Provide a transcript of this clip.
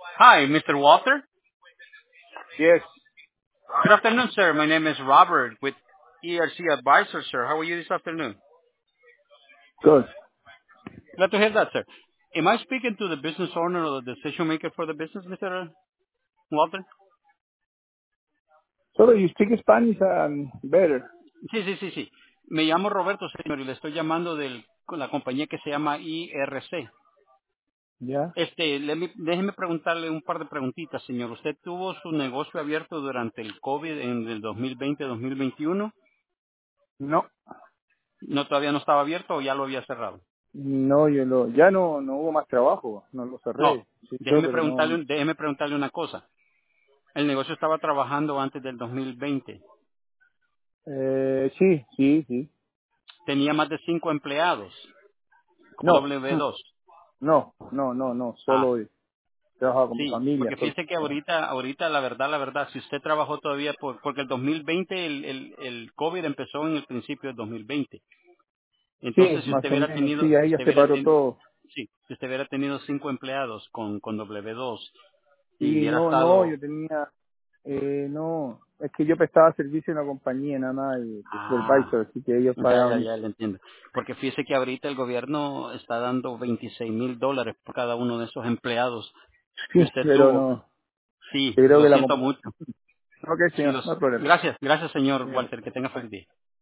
Hi, Mr. Walter. Yes, Good afternoon, sir. My name is Robert with ERC Advisors, sir. How are you this afternoon? good. Glad to hear that, sir. Am I speaking to the business owner or the decision maker for the business, Mr. Walter? Solo you speak Spanish and better. Sí, sí, sí, sí. Me llamo Roberto, señor, y le estoy llamando de la compañía que se llama IRC. ¿Ya? Déjeme preguntarle un par de preguntitas, señor. ¿Usted tuvo su negocio abierto durante el COVID en el 2020-2021? No, ¿No, todavía no estaba abierto o ya lo había cerrado? no, ya no hubo más trabajo, no lo No. cerré. Sí, yo, pero no. Déjeme preguntarle una cosa. El negocio estaba trabajando antes del 2020. Sí. Tenía más de 5 empleados, como No, W2. no, Ah, solo trabajaba con mi sí, familia. porque Solo. fíjese que ahorita la verdad, si usted trabajó todavía, porque el 2020, el COVID empezó en el principio del 2020. Sí, Entonces, más o menos, sí, si ahí ya usted se hubiera paró tenido, todo. sí, si usted hubiera tenido 5 empleados con W2 y Sí, hubiera no, yo estado, tenía, no, es que yo prestaba servicio en la compañía nada más de ah, supervisor, así que ellos pagaban ya eso. le entiendo. Porque fíjese que ahorita el gobierno está dando $26,000 por cada uno de esos empleados que Sí, usted pero tuvo. no, Sí, yo creo lo que la siento compañía. mucho. Ok, Sí, señor, no hay problema. gracias, señor Señor. Walter, que tenga feliz día.